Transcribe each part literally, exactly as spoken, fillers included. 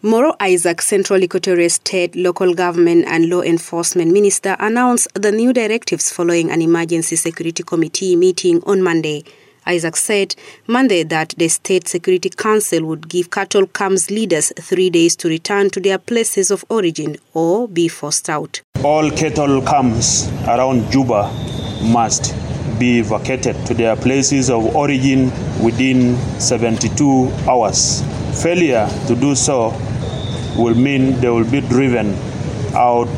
Moro Isaac, Central Equatorial State Local Government and Law Enforcement Minister, announced the new directives following an emergency security committee meeting on Monday. Isaac said Monday that the State Security Council would give cattle camps leaders three days to return to their places of origin or be forced out. All cattle camps around Juba must be vacated to their places of origin within seventy-two hours. Failure to do so will mean they will be driven out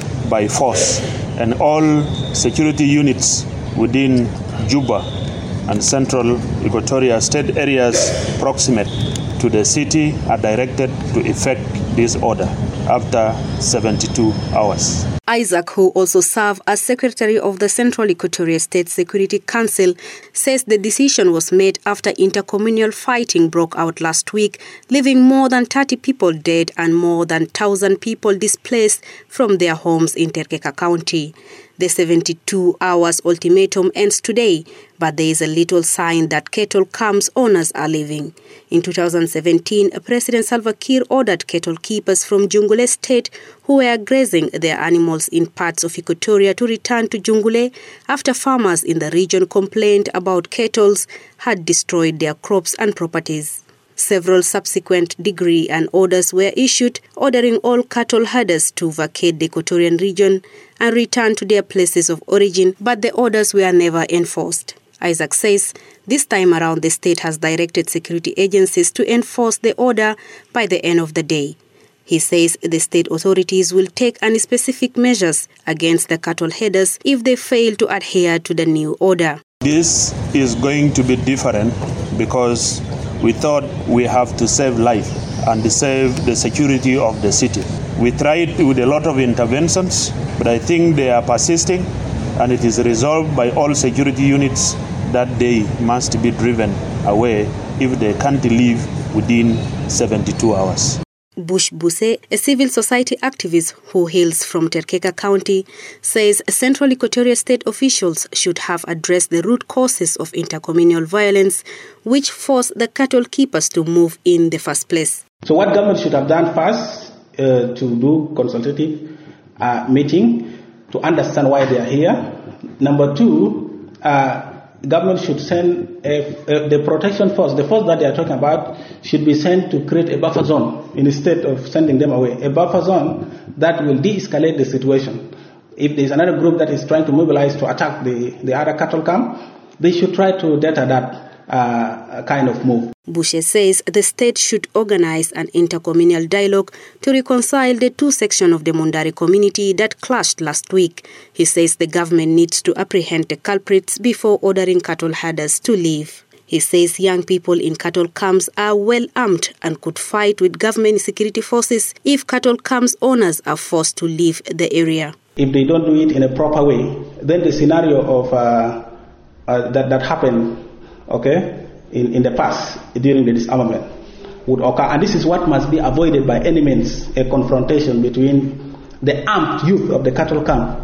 by force, and all security units within Juba and Central Equatoria State areas proximate to the city are directed to effect this order after seventy-two hours. Isaac, who also served as Secretary of the Central Equatoria State Security Council, says the decision was made after intercommunal fighting broke out last week, leaving more than thirty people dead and more than one thousand people displaced from their homes in Terkeka County. The seventy-two hours ultimatum ends today, but there is a little sign that cattle camps owners are leaving. In two thousand seventeen, President Salva Kiir ordered cattle keepers from Jungule State who were grazing their animals in parts of Equatoria to return to Jungule after farmers in the region complained about cattle had destroyed their crops and properties. Several subsequent decrees and orders were issued ordering all cattle herders to vacate the Equatorian region and return to their places of origin, but the orders were never enforced. Isaac says this time around the state has directed security agencies to enforce the order by the end of the day. He says the state authorities will take any specific measures against the cattle herders if they fail to adhere to the new order. This is going to be different because we thought we have to save life and save the security of the city. We tried with a lot of interventions, but I think they are persisting, and it is resolved by all security units that they must be driven away if they can't leave within seventy-two hours. Bush Buse, a civil society activist who hails from Terkeka County, says Central Equatoria State officials should have addressed the root causes of intercommunal violence, which forced the cattle keepers to move in the first place. So what government should have done first, uh, to do consultative uh, meeting to understand why they are here. Number two, uh, government should send a, a, the protection force, the force that they are talking about, should be sent to create a buffer zone instead of sending them away. A buffer zone that will de-escalate the situation. If there is another group that is trying to mobilize to attack the, the other cattle camp, they should try to deter that uh, kind of move. Bushe says the state should organize an intercommunal dialogue to reconcile the two sections of the Mundari community that clashed last week. He says the government needs to apprehend the culprits before ordering cattle herders to leave. He says young people in cattle camps are well armed and could fight with government security forces if cattle camps owners are forced to leave the area. If they don't do it in a proper way, then the scenario of uh, uh, that, that happened, okay, in, in the past during the disarmament would occur. And this is what must be avoided by any means, a confrontation between the armed youth of the cattle camp,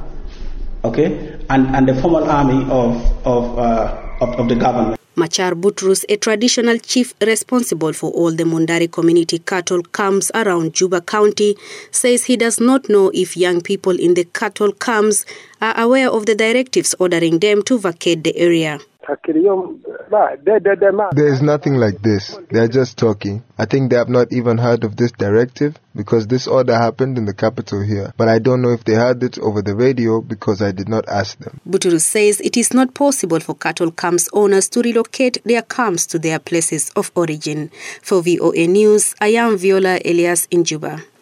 okay, and, and the formal army of, of, uh, of, of the government. Machar Butrus, a traditional chief responsible for all the Mundari community cattle camps around Juba County, says he does not know if young people in the cattle camps are aware of the directives ordering them to vacate the area. There is nothing like this. They are just talking. I think they have not even heard of this directive because this order happened in the capital here. But I don't know if they heard it over the radio because I did not ask them. Buturus says it is not possible for cattle camps owners to relocate their camps to their places of origin. For V O A News, I am Viola Elias in Juba.